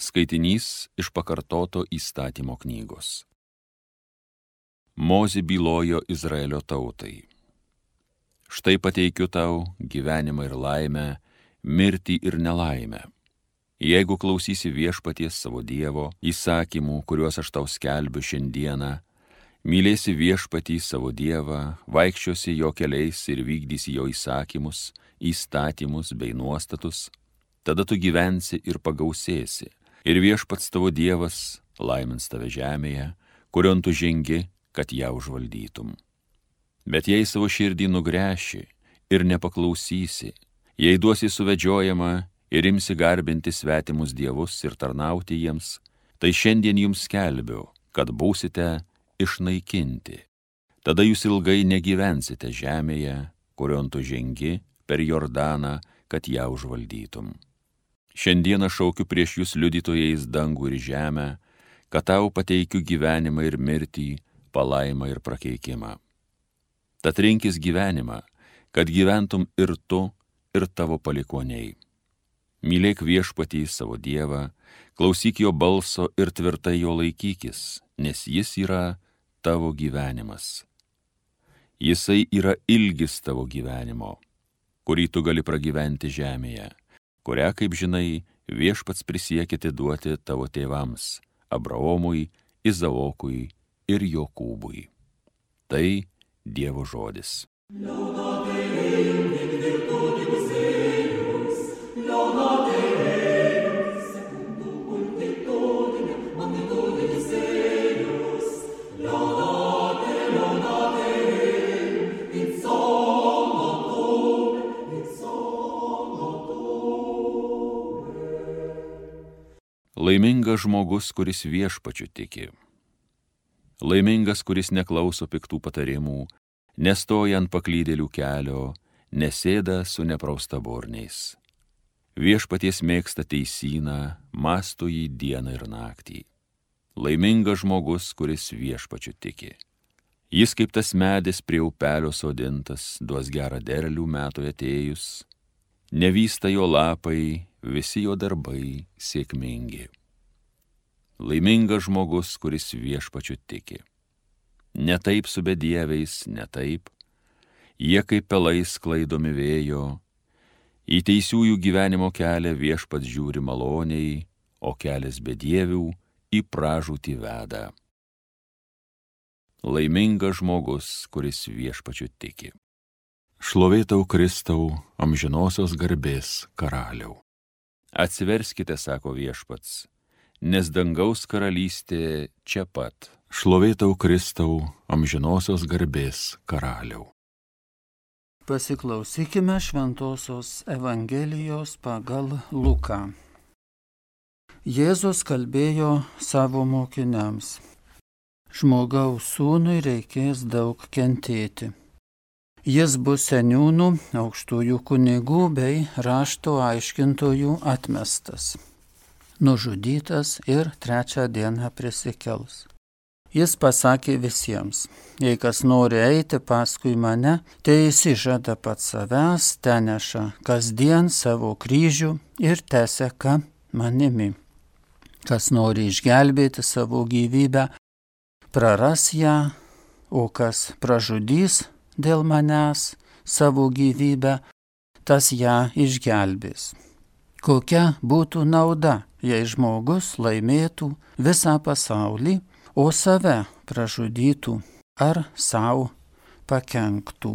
Skaitinys iš pakartoto įstatymo knygos. Mozė bylojo Izraelio tautai. Štai pateikiu tau gyvenimą ir laimę, mirtį ir nelaimę. Jeigu klausysi viešpaties savo Dievo įsakymų, kuriuos aš tau skelbiu šiandieną, mylėsi viešpatį savo Dievą, vaikščiosi jo keliais ir vykdysi jo įsakymus, įstatymus bei nuostatus, tada tu gyvensi ir pagausėsi. Ir viešpats tavo Dievas laimins tave žemėje, kurion tu žengi, kad ją užvaldytum. Bet jei savo širdį nugręši ir nepaklausysi, jei duosi suvedžiojamą ir imsi garbinti svetimus dievus ir tarnauti jiems, tai šiandien jums skelbiu, kad būsite išnaikinti. Tada jūs ilgai negyvensite žemėje, kurion tu žengi per Jordaną, kad ją užvaldytum. Šiandieną šaukiu prieš jūs liudytojais dangų ir žemę, kad tau pateikiu gyvenimą ir mirtį, palaimą ir prakeikimą. Tad rinkis gyvenimą, kad gyventum ir tu, ir tavo palikoniai. Mylėk viešpatį savo Dievą, klausyk jo balso ir tvirtai jo laikykis, nes jis yra tavo gyvenimas. Jisai yra ilgis tavo gyvenimo, kurį tu gali pragyventi žemėje, kurią, kaip žinai, viešpats prisiekė atiduoti tavo tėvams, Abraomui, Izaokui ir Jokūbui. Tai Dievo žodis. Laimingas žmogus, kuris viešpačiu tiki. Laimingas, kuris neklauso piktų patarimų, nestoja ant paklydėlių kelio, nesėda su nepraustaburniais. Viešpaties mėgsta teisyną, mąsto jį dieną ir naktį. Laimingas žmogus, kuris viešpačiu tiki. Jis kaip tas medis prie upelio sodintas, duos gerą derlių metui atėjus. Nevysta jo lapai, visi jo darbai sėkmingi. Laimingas žmogus, kuris viešpačiu tiki. Ne taip su bedieviais, ne taip. Jie kaip pelai sklaidomi vėjo. Į teisiųjų gyvenimo kelią viešpats žiūri maloniai, o kelias bedievių į pražūtį veda. Laimingas žmogus, kuris viešpačiu tiki. Šlovė tau, Kristau, amžinosios garbės karaliau. Atsiverskite, sako viešpats, nes dangaus karalystė čia pat. Šlovė tau, Kristau, amžinosios garbės karaliau. Pasiklausykime Šventosios Evangelijos pagal Luką. Jėzus kalbėjo savo mokiniams. Žmogaus sūnui reikės daug kentėti. Jis bus seniūnų, aukštųjų kunigų bei rašto aiškintojų atmestas, nužudytas ir 3 dieną prisikels. Jis pasakė visiems, jei kas nori eiti paskui mane, tai išsižada pats savęs, teneša kasdien savo kryžių ir teseka manimi. Kas nori išgelbėti savo gyvybę, praras ją, o kas pražudys dėl manęs savo gyvybę, tas ją išgelbės. Kokia būtų nauda, jei žmogus laimėtų visą pasaulį, o save pražudytų ar sau pakenktų.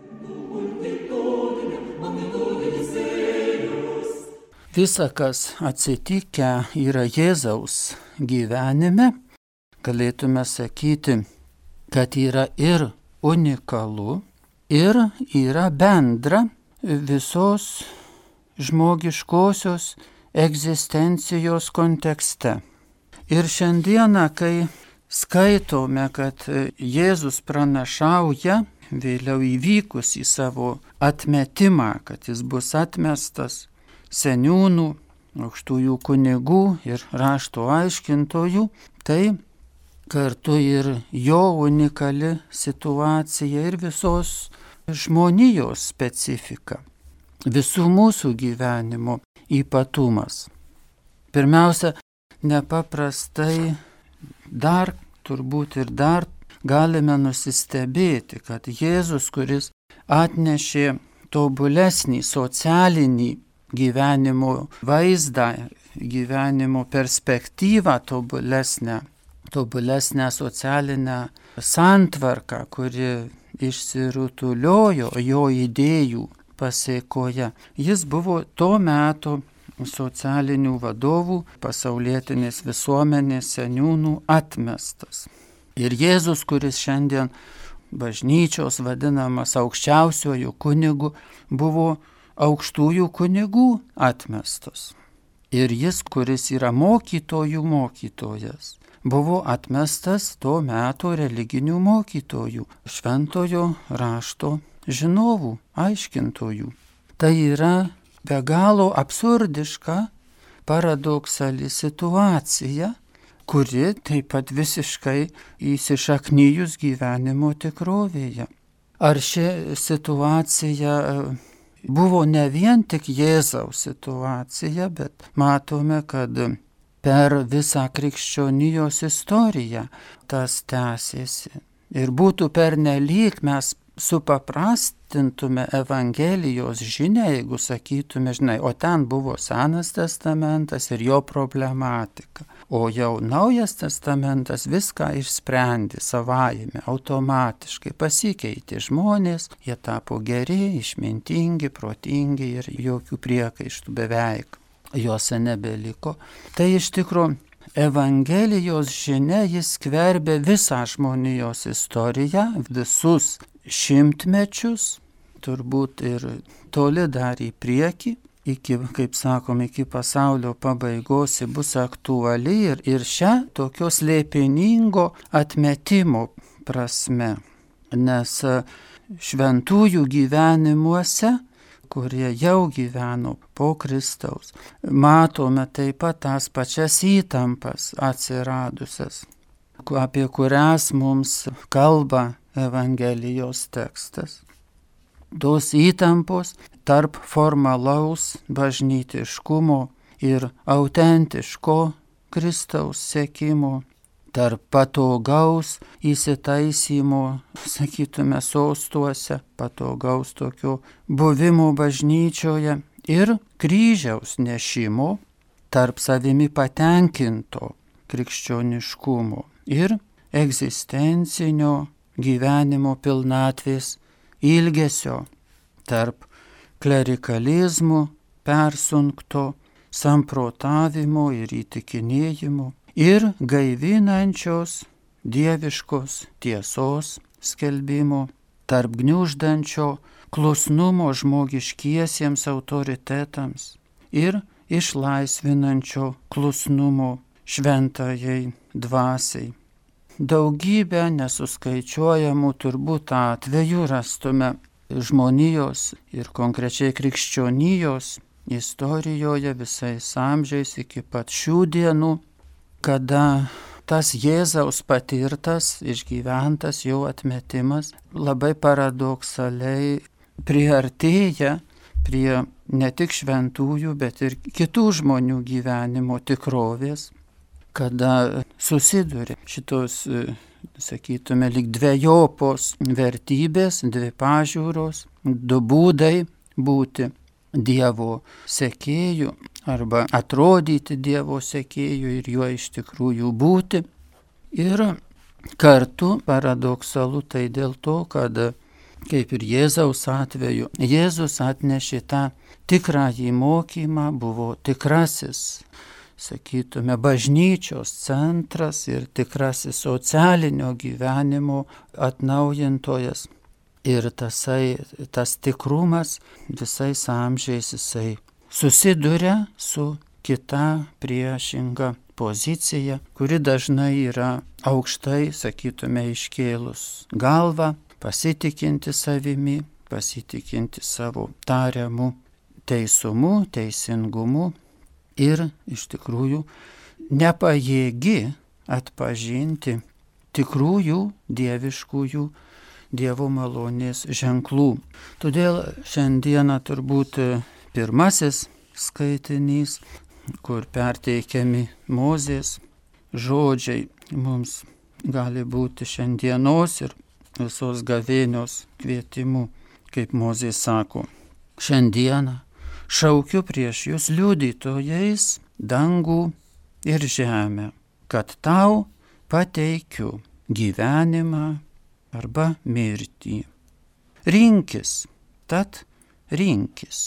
Visa, kas atsitikę yra Jėzaus gyvenime, galėtume sakyti, kad yra ir unikalu, ir yra bendra visos žmogiškosios egzistencijos kontekste. Ir šiandieną, kai skaitome, kad Jėzus pranašauja, vėliau įvykus į savo atmetimą, kad jis bus atmestas seniūnų, aukštųjų kunigų ir rašto aiškintojų, tai kartu ir jo unikali situacija ir visos žmonijos specifika, visų mūsų gyvenimo ypatumas. Pirmiausia, nepaprastai dar turbūt ir dar galime nusistebėti, kad Jėzus, kuris atnešė tobulesnį socialinį gyvenimo vaizdą, gyvenimo perspektyvą, tobulesnę socialinę santvarką, kuri išsirutuliojo jo idėjų pasėkoje. Jis buvo to meto socialinių vadovų, pasaulietinės visuomenės seniūnų atmestas. Ir Jėzus, kuris šiandien bažnyčios vadinamas aukščiausiuoju kunigu, buvo aukštųjų kunigų atmestas. Ir jis, kuris yra mokytojų mokytojas, buvo atmestas to meto religinių mokytojų, šventojo rašto žinovų, aiškintojų. Tai yra be galo absurdiška, paradoksali situacija, kuri taip pat visiškai įsišaknyjus gyvenimo tikrovėje. Ar ši situacija buvo ne vien tik Jėzaus situacija, bet matome, kad per visą krikščionijos istoriją tas tęsėsi. Ir būtų pernelyg mes supaprastintume Evangelijos žinią, jeigu sakytume, o ten buvo Senas testamentas ir jo problematika. O jau Naujas testamentas viską išsprendė savaime, automatiškai pasikeitė žmonės, jie tapo geri, išmintingi, protingi ir jokių priekaištų beveik juose nebeliko. Tai iš tikrųjų Evangelijos žinia jis skverbė visą žmonijos istoriją, visus šimtmečius, turbūt ir toli dar į priekį, iki, kaip sakom, iki pasaulio pabaigos bus aktuali ir šią tokio slėpiningo atmetimo prasme. Nes šventųjų gyvenimuose, kurie jau gyveno po Kristaus, matome taip pat tas pačias įtampas atsiradusias, apie kurias mums kalba Evangelijos tekstas. Tos įtampos tarp formalaus bažnytiškumo ir autentiško Kristaus sekimo, tarp patogaus įsitaisymo, sakytume, sostuose, patogaus tokio buvimo bažnyčioje ir kryžiaus nešimo, tarp savimi patenkinto krikščioniškumo ir egzistencinio gyvenimo pilnatvės ilgesio, tarp klerikalizmų persunkto samprotavimo ir įtikinėjimo ir gaivinančios dieviškos tiesos skelbimo, tarp gniuždančio klusnumo žmogiškiesiems autoritetams ir išlaisvinančio klusnumo šventajai dvasiai. Daugybę nesuskaičiuojamų turbūt atvejų rastume žmonijos ir konkrečiai krikščionijos istorijoje visais amžiais iki pat šių dienų, kada tas Jėzaus patirtas, išgyventas jo atmetimas labai paradoksaliai priartėja prie ne tik šventųjų, bet ir kitų žmonių gyvenimo tikrovės, kada susiduria šitos, sakytume, lyg dvejopos vertybės, dvi pažiūros, du būdai būti Dievo sekėjų arba atrodyti Dievo sekėjų ir juo iš tikrųjų būti. Ir kartu paradoksalu tai dėl to, kad, kaip ir Jėzaus atveju, Jėzus atnešė tą tikrąjį mokymą, buvo tikrasis, sakytume, bažnyčios centras ir tikrasis socialinio gyvenimo atnaujintojas. Ir tas tikrumas visais amžiais jisai susiduria su kita priešinga pozicija, kuri dažnai yra aukštai, sakytume, iškėlus galvą, pasitikinti savimi, pasitikinti savo tariamu teisumu, teisingumu. Ir iš tikrųjų nepajėgi atpažinti tikrųjų dieviškųjų Dievo malonės ženklų. Todėl šiandieną turbūt pirmasis skaitinys kur perteikiami Mozės žodžiai, mums gali būti šiandienos ir visos gavėnios kvietimu, kaip Mozė sako, šiandieną šaukiu prieš jūs liudytojais dangų ir žemę, kad tau pateikiu gyvenimą arba mirtį. Rinkis, tad rinkis.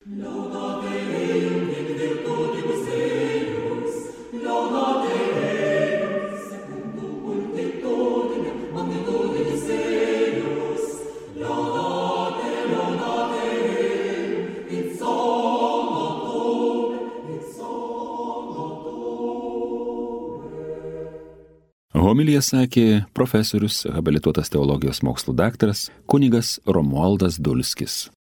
Homiliją sakė profesorius, habilituotas teologijos mokslų daktaras kunigas Romualdas Dulskis.